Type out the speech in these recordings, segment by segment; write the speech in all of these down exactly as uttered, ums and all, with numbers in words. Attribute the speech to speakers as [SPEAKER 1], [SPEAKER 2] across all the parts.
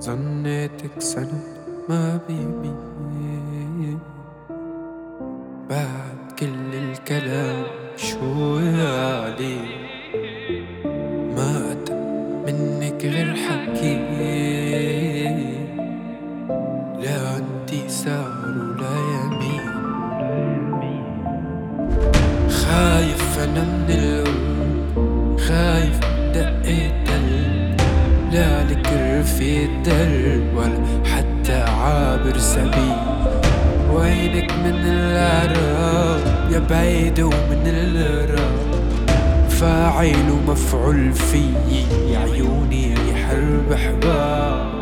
[SPEAKER 1] ظنيتك سنة ما بيمين بعد كل الكلام شو عليه ما أتى منك غير حكي لا انتي سار ولا يمين خايف أنا من القلب خايف من دقة قلب لا لك رفيق درب ولا حتى عابر سبيل وينك من العراق يا بعيد ومن الغراب فاعل ومفعول فيي يا عيوني حرب حباب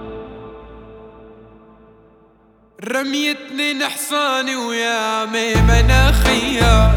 [SPEAKER 1] رميتني نحصاني ويا ميمنة خيار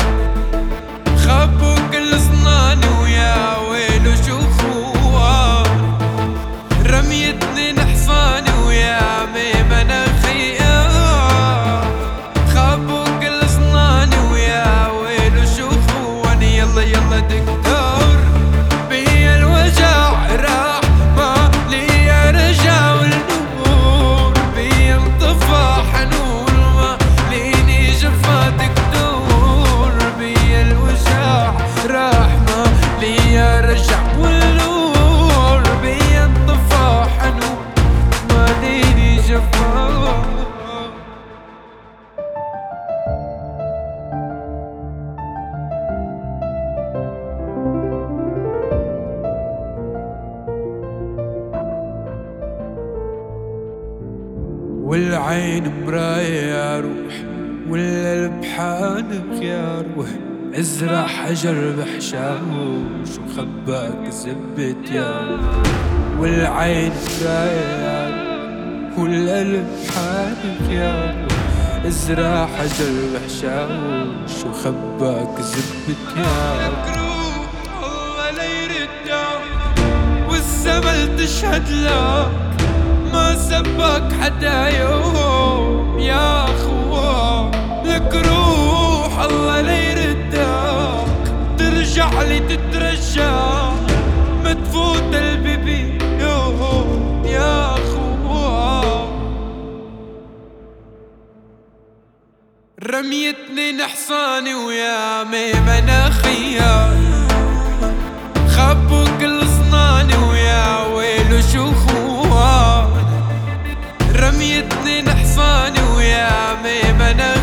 [SPEAKER 1] خبوا كل صناني ويا ويلو شو خوار رميتني نحصاني ويا ميمنة خيار خبوا كل صناني ويا ويلو شو خواني يلا يلا دكتور بيا الوجع راح ما لي رجع والنور بيا انطفى حنون ما ليني جفا دكتور بيا الوجع راح ما لي رجع والنور بيا انطفى حنون ما ليني جفا والعين مراية يا روح والقلب حانق يا روح ازرع حجر بحشاوش وخباك زبت يا روح والعين مراية يا روح والقلب حانق يا روح ازرع حجر بحشاوش وخباك زبت يا روح الله لا يردك والزمن تشهد لك ما سبك حدا يوم يا خوان لك روح الله لا يردك ترجع لي تترجى ما تفوت البيبي يوم يا خوان رميتني نحصاني ويا ميمنة خيار خبوا كل صناني ويا ويلو شو خوان رميتني نحصاني ويا ميمنة